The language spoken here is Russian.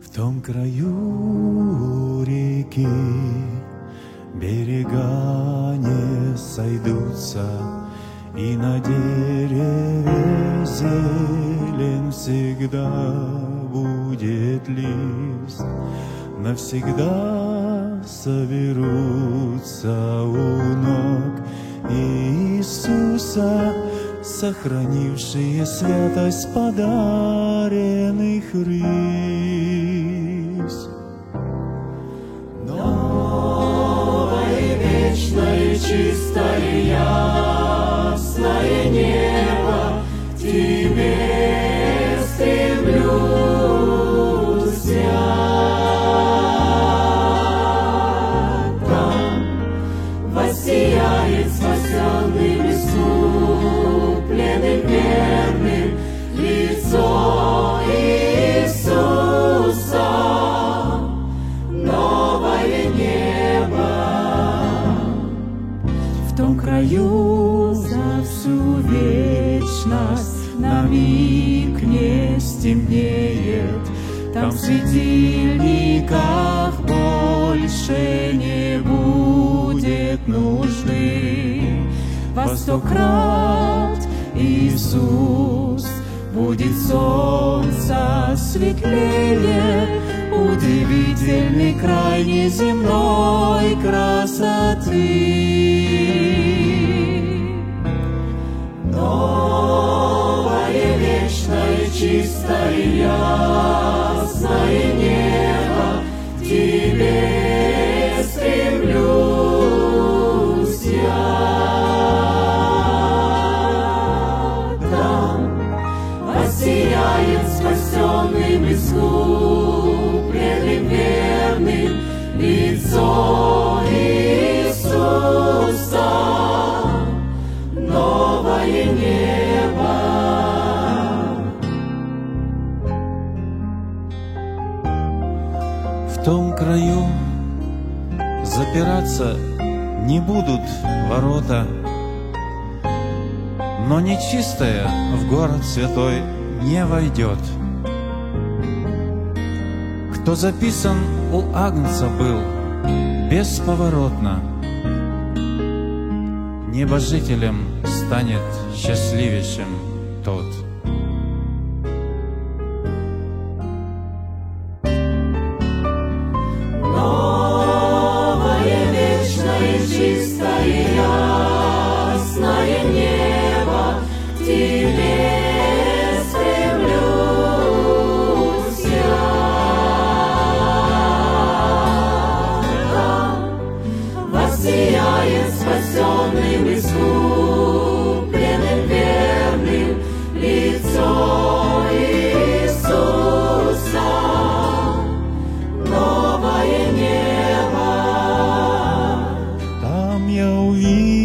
В том краю реки берега не сойдутся, и на дереве зелень всегда будет лист. Навсегда соберутся у ног Иисуса, сохранившие святость подаренных рис. Новое, вечное, чистое, ясное небо, к тебе стремлюсь я. Там воссияет спасенным, искупленным, верным лицо Иисуса. Новое небо. В том краю за всю вечность на миг не стемнеет. Там в светильниках больше не будет нужды. Во 100 крат Иисус будет солнце светлее, удивительный край неземной красоты. Новое, вечное, чистое, ясное небо, к тебе стремлюсь я. Там воссияет спасенным, искупленным, верным лицо Иисуса. Новое небо. В том краю запираться не будут ворота, но нечистое в город святой не войдет. Кто записан у Агнца был бесповоротно, небожителем станет счастливейшим тот. Новое, вечное, чистое, ясное небо, к тебе стремлюсь я. Там воссияет спасенным, искупленным, верным лицо Иисуса. Новое небо. Там я увидел